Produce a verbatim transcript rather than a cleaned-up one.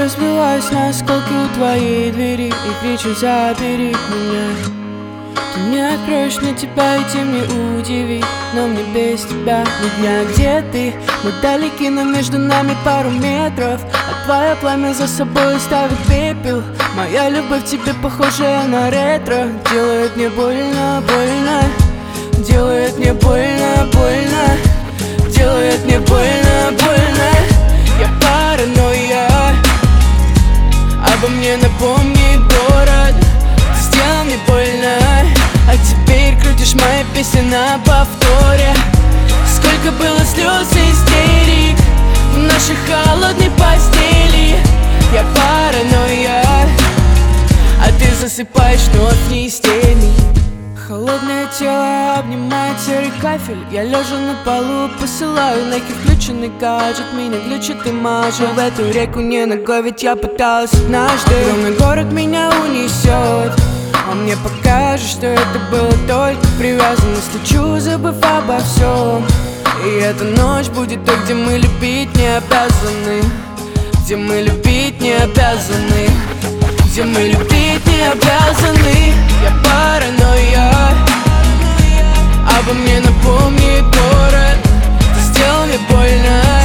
разбиваюсь на осколки у твоей двери и кричу: забери меня. Ты не откроешь, мне тебя идти мне удивить, но мне без тебя ни дня. Где ты? Мы далеки, но между нами пару метров, а твое пламя за собой ставит пепел. Моя любовь тебе похожая на ретро. Делает мне больно, больно. Делает мне больно, больно. Делает мне больно, больно. Я паранойя, обо мне напомни город. Ты сделал мне больно, а теперь крутишь мои песни на повторе. Сколько было слез и истерик в нашей холодной постели. Я паранойя, а ты засыпаешь вновь в неистельный. Холодное тело обнимает серый кафель. Я лежа на полу, посылаю лайки, включенный гаджет. Меня глючит и мажет в эту реку не ногой, ведь я пыталась однажды. Огромный город меня унесет, а мне покажет, что это было только привязанность. Лечу, забыв обо всем, и эта ночь будет той, где мы любить не обязаны. Где мы любить не обязаны. Где мы любить не обязаны. Я паранойя, обо мне напомни город. Ты сделал мне больно,